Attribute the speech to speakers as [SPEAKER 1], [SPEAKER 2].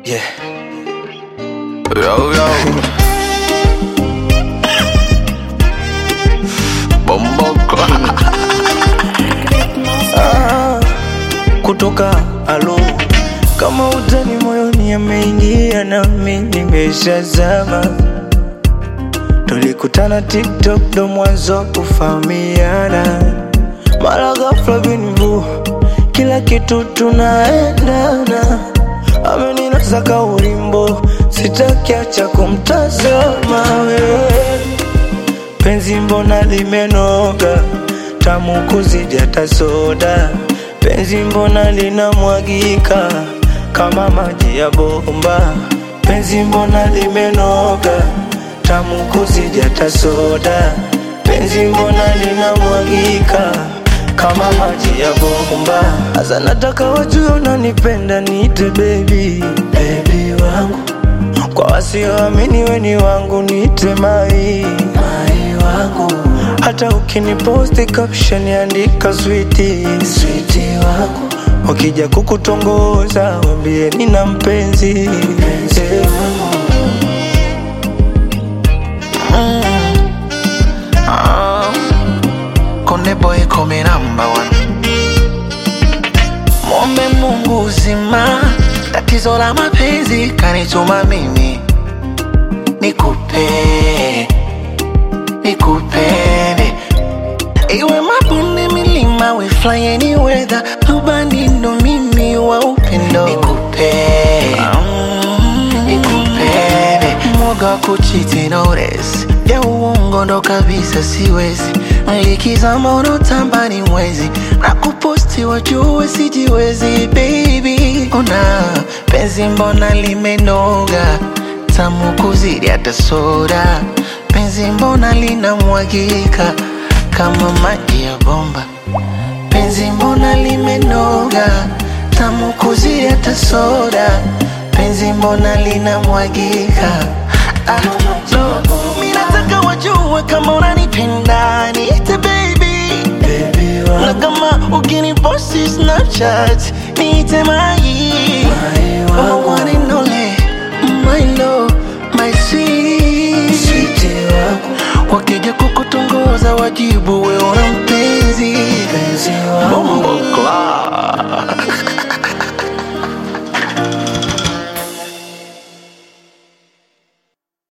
[SPEAKER 1] Yeah. Yo, yo. Bomboko. Kutoka alo kama utani moyoni ameingia nami nimeshazama. Tulikutana TikTok ndo mwanzo kufahamiana. Mara ghafla binvu kila kitu tunaendana. Ameninasa ulimbo sitaki acha kumtazama wewe. Penzi mbona limenoga tamu kuzidi hata soda. Penzi mbona linamwagika kama maji ya bomba. Penzi mbona limenoga tamu kuzidi hata soda. Penzi mbona linamwagika kama maji ya bomba. Asa nataka wajue unanipenda niite baby, baby wangu. Kwa wasioamini we ni wangu niite mai, mai wangu. Hata ukiniposti caption andika sweetie, sweetie wangu. Wakija kukutongoza wambie nina mpenzi, mpenzi wangu.
[SPEAKER 2] Konde boy come number one. Muombe Mungu uzima, tatizo la mapenzi kanituma mimi nikupe, nikupende. Iwe mabonde milima, we fly any weather. Ubani ndo mimi wa upendo nikupe, nikupende. Mwoga kuchiti notice ya uongo ndo kabisa siwezi. Likizama unotamba ni mwezi na kuposti wajue sijiwezi baby. Una penzi mbona limenoga tamu kuzidi hata soda. Penzi mbona linamwagika kama maji ya bomba. Penzi mbona limenoga tamu kuzidi hata soda. Penzi mbona linamwagika no. Minataka wajue kama unanipenda niite baby,
[SPEAKER 1] baby
[SPEAKER 2] na kama ukiniposti Snapchat niite mai,